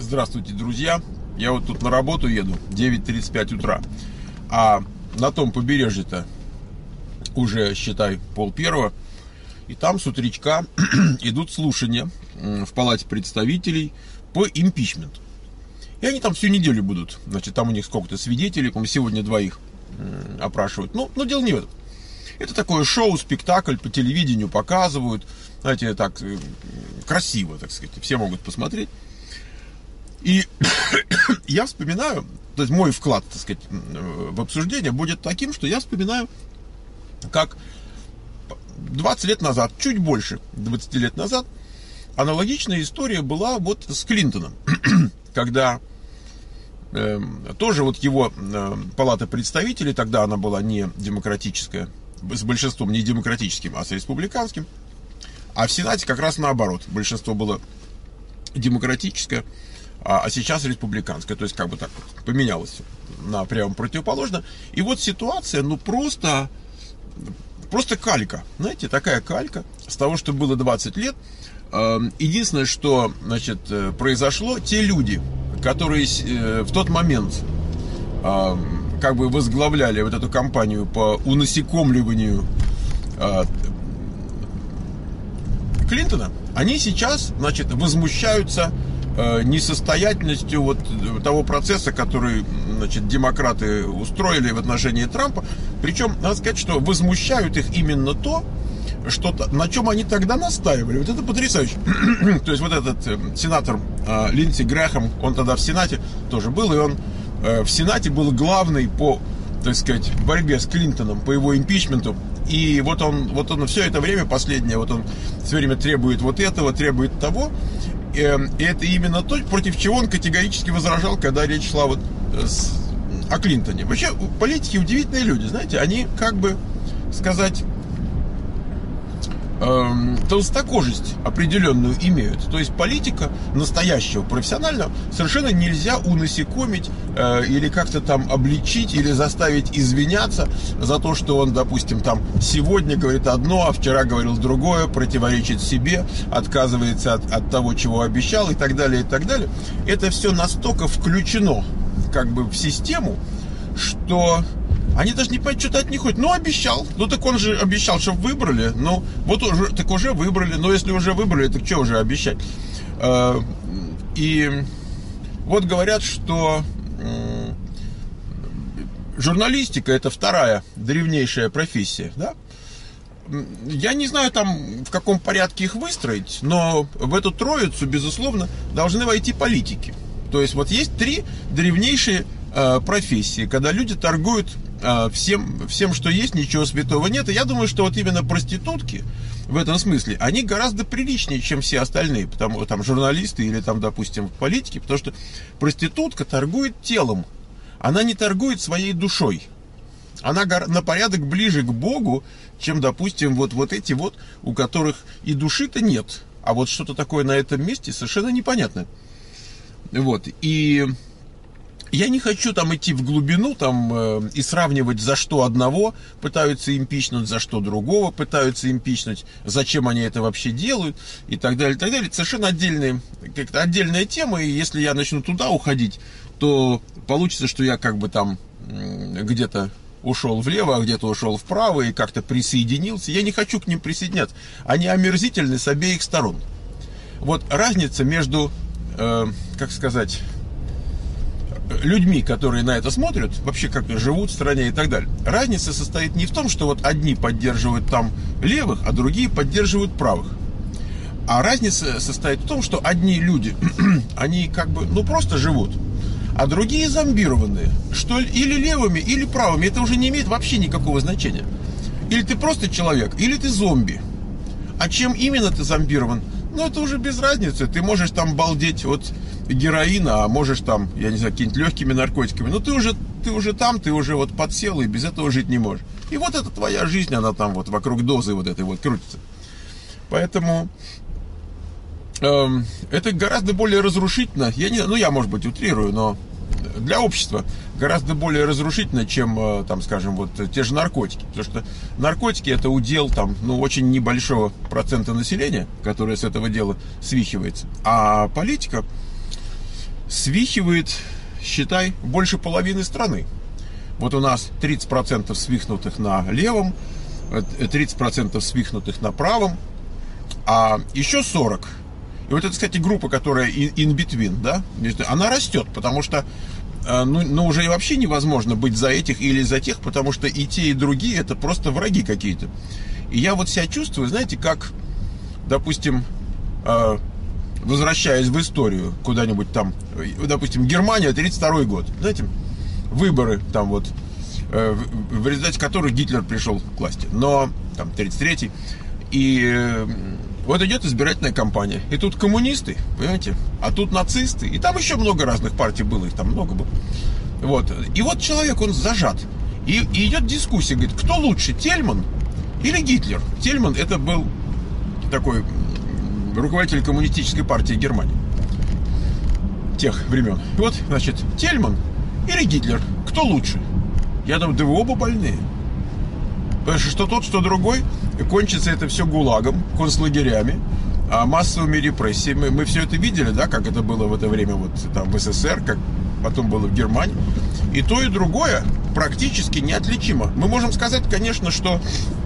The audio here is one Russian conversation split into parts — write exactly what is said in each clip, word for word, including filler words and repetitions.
Здравствуйте, друзья. Я вот тут на работу еду, девять тридцать пять утра. А на том побережье-то уже, считай, пол первого. И там с утречка идут слушания в Палате представителей по импичменту. И они там всю неделю будут. Значит, там у них сколько-то свидетелей, по-моему, сегодня двоих опрашивают. Ну, но дело не в этом. Это такое шоу, спектакль, по телевидению показывают. Знаете, так красиво, так сказать, все могут посмотреть. И я вспоминаю, то есть мой вклад, так сказать, в обсуждение будет таким, что я вспоминаю, как двадцать лет назад, чуть больше двадцати лет назад, аналогичная история была вот с Клинтоном, когда э, тоже вот его э, палата представителей, тогда она была не демократическая, с большинством не демократическим, а с республиканским, а в Сенате как раз наоборот, большинство было демократическое, а сейчас республиканская, то есть как бы так вот поменялось на прямо противоположно. И вот ситуация, ну просто, просто калька, знаете, такая калька с того, что было двадцать лет. Единственное, что, значит, произошло, те люди, которые в тот момент как бы возглавляли вот эту кампанию по унасекомливанию Клинтона, они сейчас, значит, возмущаются несостоятельностью вот того процесса, который, значит, демократы устроили в отношении Трампа. Причем, надо сказать, что возмущают их именно то, что, на чем они тогда настаивали. Вот это потрясающе. То есть вот этот сенатор Линдси Грэхэм, он тогда в Сенате тоже был, и он в Сенате был главный по, так сказать, борьбе с Клинтоном, по его импичменту. И вот он, вот он все это время последнее, вот он все время требует вот этого, требует того. И это именно то, против чего он категорически возражал, когда речь шла вот с, о Клинтоне. Вообще, политики удивительные люди, знаете, они, как бы сказать, эм, толстокожесть определенную имеют. То есть политика настоящего, профессионального совершенно нельзя унасекомить э, или как-то там обличить, или заставить извиняться за то, что он, допустим, там сегодня говорит одно, а вчера говорил другое, противоречит себе, отказывается от, от того, чего обещал, и так далее, и так далее. Это все настолько включено как бы в систему, что они даже не понимают, что-то от них хоть. Ну, обещал. Ну, так он же обещал, чтобы выбрали. Ну, вот уже, так уже выбрали. Но если уже выбрали, так что уже обещать? И вот говорят, что журналистика — это вторая древнейшая профессия, да? Я не знаю, там, в каком порядке их выстроить, но в эту троицу, безусловно, должны войти политики. То есть вот есть три древнейшие э, профессии, когда люди торгуют э, всем, всем, что есть, ничего святого нет. И я думаю, что вот именно проститутки в этом смысле, они гораздо приличнее, чем все остальные, потому там журналисты или там, допустим, политики, потому что проститутка торгует телом, она не торгует своей душой. Она на порядок ближе к Богу, чем, допустим, вот, вот эти вот, у которых и души-то нет, а вот что-то такое на этом месте совершенно непонятно. Вот, и я не хочу там идти в глубину там э, и сравнивать, за что одного пытаются импичнуть, за что другого пытаются импичнуть, зачем они это вообще делают и так далее, и так далее. Это совершенно отдельная, как-то отдельная тема, и если я начну туда уходить, то получится, что я как бы там э, где-то ушел влево, а где-то ушел вправо и как-то присоединился. Я не хочу к ним присоединяться. Они омерзительны с обеих сторон. Вот разница между Э, как сказать, людьми, которые на это смотрят, вообще как живут в стране и так далее. Разница состоит не в том, что вот одни поддерживают там левых, а другие поддерживают правых. А разница состоит в том, что одни люди, они как бы, ну просто живут, а другие зомбированные, что или левыми, или правыми. Это уже не имеет вообще никакого значения. Или ты просто человек, или ты зомби. А чем именно ты зомбирован? Ну, это уже без разницы. Ты можешь там балдеть от героина, а можешь там, я не знаю, какими-нибудь легкими наркотиками. Но ты уже, ты уже там, ты уже вот подсел, и без этого жить не можешь. И вот это твоя жизнь, она там вот вокруг дозы вот этой вот крутится. Поэтому э, это гораздо более разрушительно. Я не, ну, я, может быть, утрирую, но для общества гораздо более разрушительно, чем, там, скажем, вот те же наркотики. Потому что наркотики — это удел там, ну, очень небольшого процента населения, которое с этого дела свихивается. А политика свихивает, считай, больше половины страны. Вот у нас тридцать процентов свихнутых на левом, тридцать процентов свихнутых на правом, а еще сорок процентов. И вот это, кстати, группа, которая in between, да, она растет, потому что ну, ну уже и вообще невозможно быть за этих или за тех, потому что и те, и другие это просто враги какие-то. И я вот себя чувствую, знаете, как, допустим, возвращаясь в историю куда-нибудь там, допустим, Германия, тридцать второй год, знаете, выборы там вот, в результате которых Гитлер пришел к власти, но там тридцать третий, и вот идет избирательная кампания, и тут коммунисты, понимаете, а тут нацисты, и там еще много разных партий было, их там много было, вот, и вот человек, он зажат, и, и идет дискуссия, говорит, кто лучше, Тельман или Гитлер? Тельман это был такой руководитель коммунистической партии Германии тех времен. И вот, значит, Тельман или Гитлер, кто лучше? Я думаю, да вы оба больные. Потому что что тот, что другой, кончится это все ГУЛАГом, концлагерями, массовыми репрессиями. Мы все это видели, да, как это было в это время вот там в СССР, как потом было в Германии. И то, и другое практически неотличимо. Мы можем сказать, конечно, что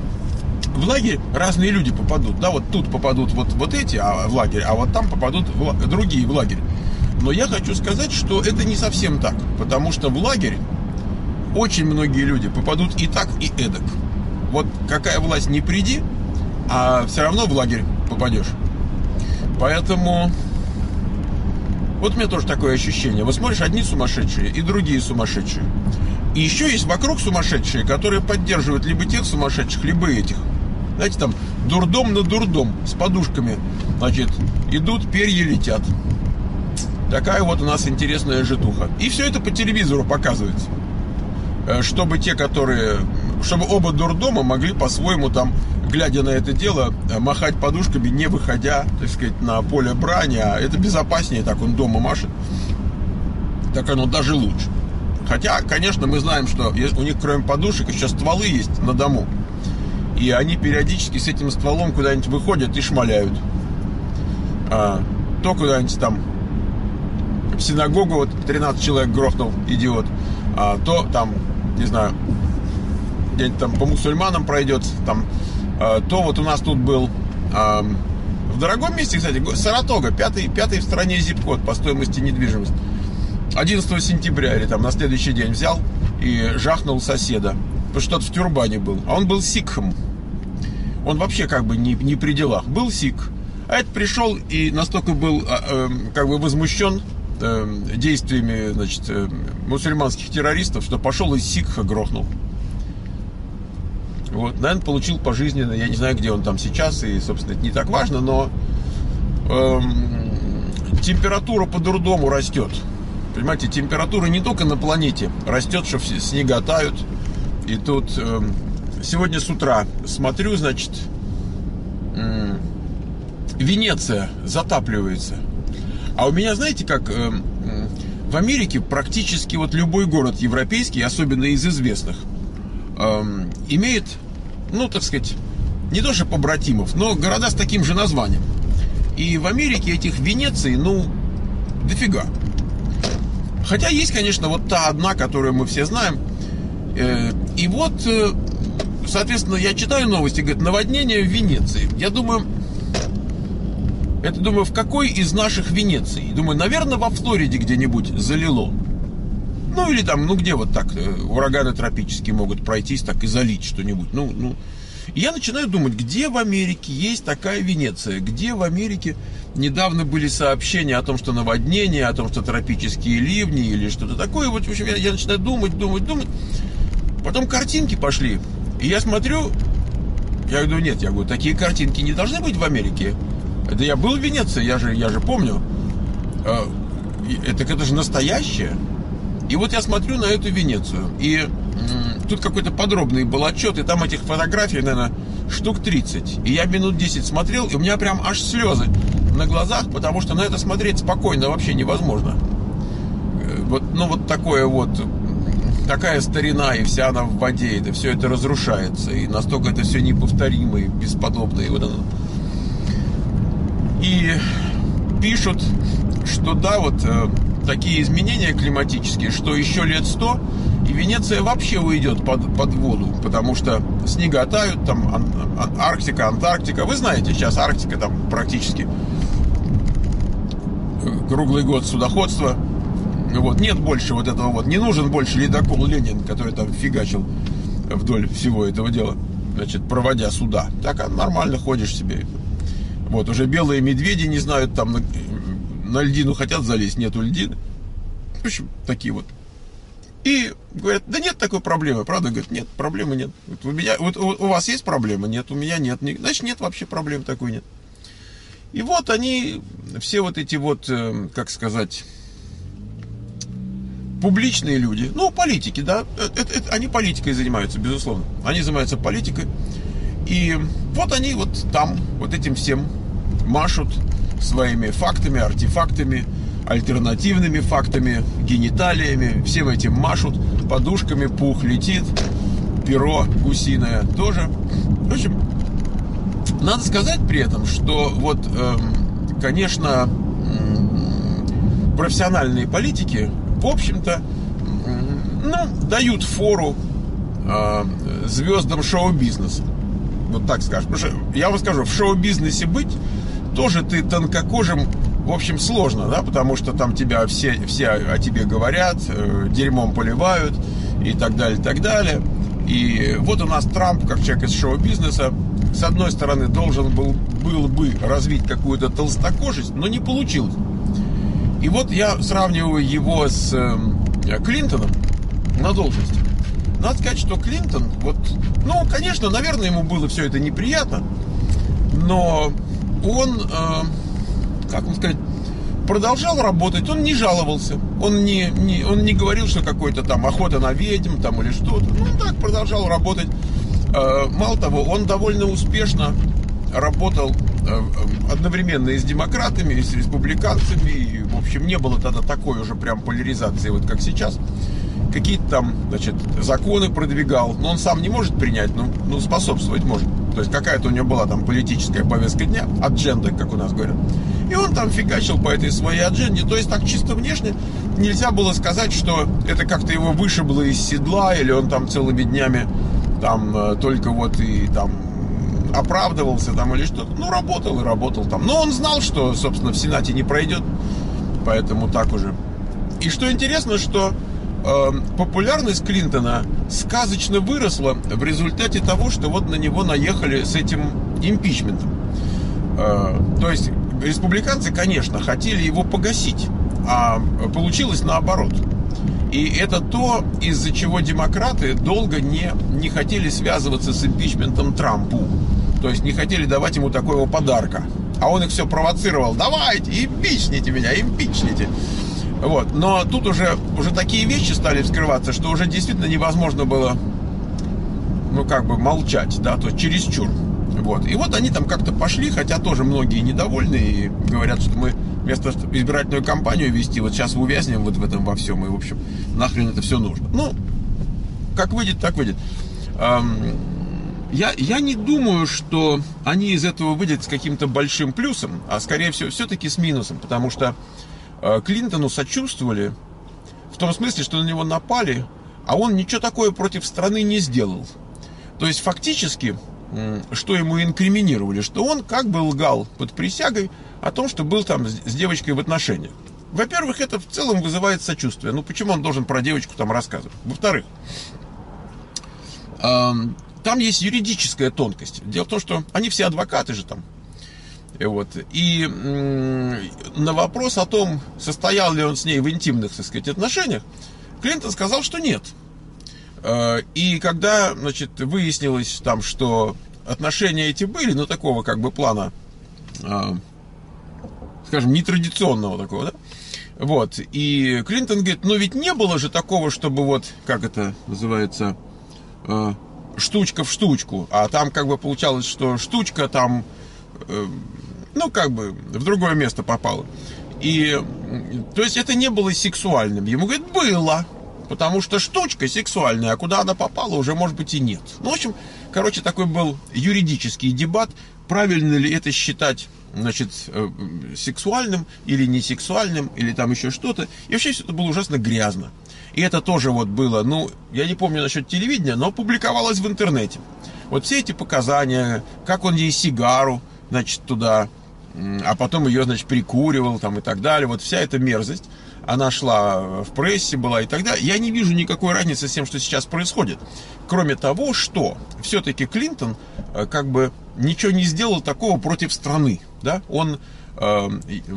в лагерь разные люди попадут. Да, вот тут попадут вот, вот эти а, в лагерь, а вот там попадут в, другие в лагерь. Но я хочу сказать, что это не совсем так. Потому что в лагерь очень многие люди попадут и так, и эдак. Вот какая власть не приди, а все равно в лагерь попадешь. Поэтому вот у меня тоже такое ощущение. Вот смотришь, одни сумасшедшие и другие сумасшедшие. И еще есть вокруг сумасшедшие, которые поддерживают либо тех сумасшедших, либо этих. Знаете, там дурдом на дурдом с подушками, значит, идут, перья летят. Такая вот у нас интересная житуха. И все это по телевизору показывается. Чтобы те, которые... Чтобы оба дурдома могли по-своему там, глядя на это дело, махать подушками, не выходя, так сказать, на поле брани. А это безопаснее, так он дома машет. Так оно даже лучше. Хотя, конечно, мы знаем, что у них кроме подушек еще стволы есть на дому. И они периодически с этим стволом куда-нибудь выходят и шмаляют. А, то куда-нибудь там в синагогу, вот тринадцать человек грохнул, идиот. А, то там, не знаю, где-нибудь там по мусульманам пройдет. Там, а, то вот у нас тут был а, в дорогом месте, кстати, Саратога, пятый, пятый в стране зип-код по стоимости недвижимости. одиннадцатого сентября или там на следующий день взял и жахнул соседа. Потому что тот в тюрбане был. А он был сикхом. Он вообще как бы не, не при делах. Был сикх. А этот пришел и настолько был э, как бы возмущен э, действиями, значит, э, мусульманских террористов, что пошел и сикха грохнул. Вот, наверное, получил пожизненно. Я не знаю, где он там сейчас. И, собственно, это не так важно. Но э, температура по дурдому растет. Понимаете, температура не только на планете растет, что все снега тают. И тут э, сегодня с утра смотрю, значит, э, Венеция затапливается. А у меня, знаете, как э, э, в Америке практически вот любой город европейский, особенно из известных, э, имеет, ну, так сказать, не то что побратимов, но города с таким же названием. И в Америке этих Венеций, ну, дофига. Хотя есть, конечно, вот та одна, которую мы все знаем. И вот, соответственно, я читаю новости, говорит, наводнение в Венеции. Я думаю, это думаю, в какой из наших Венеций? Думаю, наверное, во Флориде где-нибудь залило. Ну, или там, ну, где вот так ураганы тропические могут пройтись, так и залить что-нибудь. Ну, ну. И я начинаю думать, где в Америке есть такая Венеция? Где в Америке недавно были сообщения о том, что наводнение, о том, что тропические ливни или что-то такое. Вот, в общем, я, я начинаю думать, думать, думать. Потом картинки пошли. И я смотрю, я говорю, нет, я говорю, такие картинки не должны быть в Америке. Да я был в Венеции, я же, я же помню. Это, это же настоящее. И вот я смотрю на эту Венецию. И тут какой-то подробный был отчет, и там этих фотографий, наверное, штук тридцать. И я минут десять смотрел, и у меня прям аж слезы на глазах, потому что на это смотреть спокойно вообще невозможно. Вот, ну вот такое вот, такая старина, и вся она в воде, это все это разрушается, и настолько это все неповторимо и бесподобно. И, вот оно. И пишут, что да, вот такие изменения климатические, что еще лет сто, и Венеция вообще уйдет под, под воду, потому что снега тают, там ан, ан, Арктика, Антарктика. Вы знаете, сейчас Арктика там практически круглый год судоходство. Вот, нет больше вот этого вот, не нужен больше ледокол Ленин, который там фигачил вдоль всего этого дела, значит, проводя суда. Так нормально ходишь себе. Вот, уже белые медведи не знают, там на, на льдину хотят залезть, нету льдины. В общем, такие вот. И говорят, да нет такой проблемы, правда? Говорят, нет, проблемы нет. Вот у меня, вот у, у вас есть проблема? Нет, у меня нет. Значит, нет вообще проблем такой нет. И вот они, все вот эти вот, как сказать, публичные люди, ну, политики, да, это, это, они политикой занимаются, безусловно. Они занимаются политикой. И вот они вот там, вот этим всем машут своими фактами, артефактами, альтернативными фактами, гениталиями, всем этим машут, подушками, пух летит, перо гусиное тоже. В общем, надо сказать при этом, что вот, эм, конечно, эм, профессиональные политики, в общем-то, эм, ну, дают фору э, звездам шоу-бизнеса. Вот так скажем. Потому что, я вам скажу, в шоу-бизнесе быть тоже ты тонкокожим, в общем, сложно, да, потому что там тебя все, все о тебе говорят, э, дерьмом поливают и так далее, и так далее. И вот у нас Трамп, как человек из шоу-бизнеса, с одной стороны, должен был, был бы развить какую-то толстокожесть, но не получилось. И вот я сравниваю его с э, Клинтоном на должности. Надо сказать, что Клинтон, вот, ну, конечно, наверное, ему было все это неприятно, но он, э, как вам сказать, продолжал работать, он не жаловался, он не, не, он не говорил, что какой-то там охота на ведьм там или что-то, ну, он так продолжал работать. Э, мало того, он довольно успешно работал э, одновременно и с демократами, и с республиканцами, и, в общем, не было тогда такой уже прям поляризации, вот как сейчас. Какие-то там, значит, законы продвигал, но он сам не может принять, но, но способствовать может. То есть какая-то у него была там политическая повестка дня, адженда, как у нас говорят. И он там фигачил по этой своей адженде. То есть так чисто внешне нельзя было сказать, что это как-то его вышибло из седла, или он там целыми днями там только вот и там оправдывался там или что-то. Ну, работал и работал там. Но он знал, что, собственно, в Сенате не пройдет, поэтому так уже. И что интересно, что популярность Клинтона сказочно выросла в результате того, что вот на него наехали с этим импичментом. То есть республиканцы, конечно, хотели его погасить, а получилось наоборот. И это то, из-за чего демократы долго не, не хотели связываться с импичментом Трампу. То есть не хотели давать ему такого подарка. А он их все провоцировал. Давайте, импичните меня, импичните. Вот. Но тут уже, уже такие вещи стали вскрываться, что уже действительно невозможно было, ну, как бы молчать, да, то есть чересчур. Вот. И вот они там как-то пошли, хотя тоже многие недовольны и говорят, что мы вместо избирательную кампанию вести, вот сейчас увязнем вот в этом во всем, и, в общем, нахрен это все нужно. Ну, как выйдет, так выйдет. Эм, я, я не думаю, что они из этого выйдут с каким-то большим плюсом, а скорее всего все-таки с минусом, потому что Клинтону сочувствовали в том смысле, что на него напали, а он ничего такое против страны не сделал. То есть фактически, что ему инкриминировали, что он как бы лгал под присягой о том, что был там с девочкой в отношениях. Во-первых, это в целом вызывает сочувствие. Ну почему он должен про девочку там рассказывать? Во-вторых, там есть юридическая тонкость. Дело в том, что они все адвокаты же там. Вот. И м- на вопрос о том, состоял ли он с ней в интимных, так сказать, отношениях, Клинтон сказал, что нет. И когда, значит, выяснилось там, что отношения эти были, ну, такого как бы плана, скажем, нетрадиционного такого, да? Вот. И Клинтон говорит, ну ведь не было же такого, чтобы вот, как это называется, штучка в штучку. А там как бы получалось, что штучка там, ну, как бы в другое место попала. И, то есть, это не было сексуальным. Ему говорят, было. Потому что штучка сексуальная, а куда она попала, уже, может быть, и нет. Ну, в общем, короче, такой был юридический дебат. Правильно ли это считать значит, сексуальным или не сексуальным, или там еще что-то. И вообще все это было ужасно грязно. И это тоже вот было, ну, я не помню насчет телевидения, но публиковалось в интернете. Вот все эти показания, как он ей сигару, значит, туда, а потом ее, значит, прикуривал там и так далее. Вот вся эта мерзость, она шла в прессе, была и так далее. Я не вижу никакой разницы с тем, что сейчас происходит. Кроме того, что все-таки Клинтон как бы ничего не сделал такого против страны. Да? Он, э,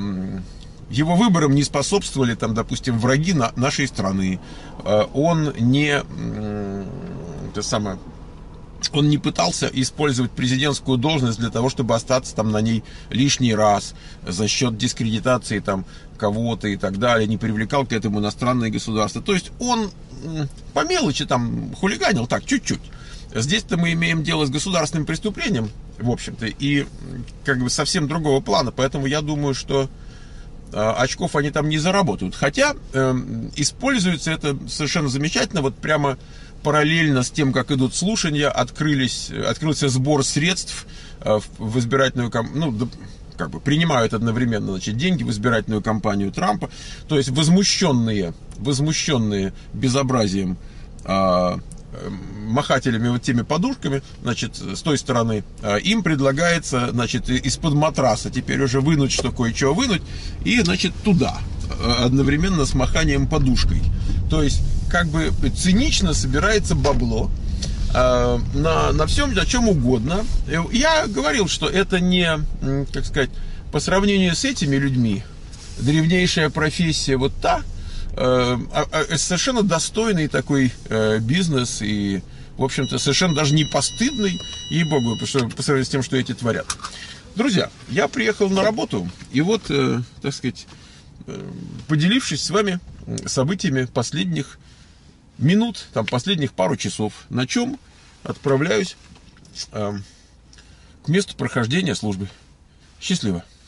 его выборам не способствовали, там, допустим, враги на, нашей страны. Э, он не... Э, это самое... Он не пытался использовать президентскую должность для того, чтобы остаться там на ней лишний раз за счет дискредитации там кого-то и так далее, не привлекал к этому иностранные государства. То есть он по мелочи там хулиганил так чуть-чуть. Здесь-то мы имеем дело с государственным преступлением, в общем-то, и как бы совсем другого плана. Поэтому я думаю, что э, очков они там не заработают. Хотя э, используется это совершенно замечательно, вот прямо параллельно с тем, как идут слушания, открылись, открылся сбор средств в избирательную кампанию, ну, как бы принимают одновременно, значит, деньги в избирательную кампанию Трампа. То есть возмущенные, возмущенные безобразием а, махателями вот теми подушками, значит, с той стороны, а, им предлагается, значит, из-под матраса теперь уже вынуть, что кое-что вынуть, и, значит, туда, одновременно с маханием подушкой. То есть, как бы цинично собирается бабло э, на, на всем, на чем угодно. Я говорил, что это не, как сказать, по сравнению с этими людьми, древнейшая профессия вот та, э, а, совершенно достойный такой э, бизнес и, в общем-то, совершенно даже не постыдный, ей-богу, по сравнению с тем, что эти творят. Друзья, я приехал на работу, и вот, э, так сказать, э, поделившись с вами событиями последних минут, там, последних пару часов, на чем отправляюсь э, к месту прохождения службы. Счастливо!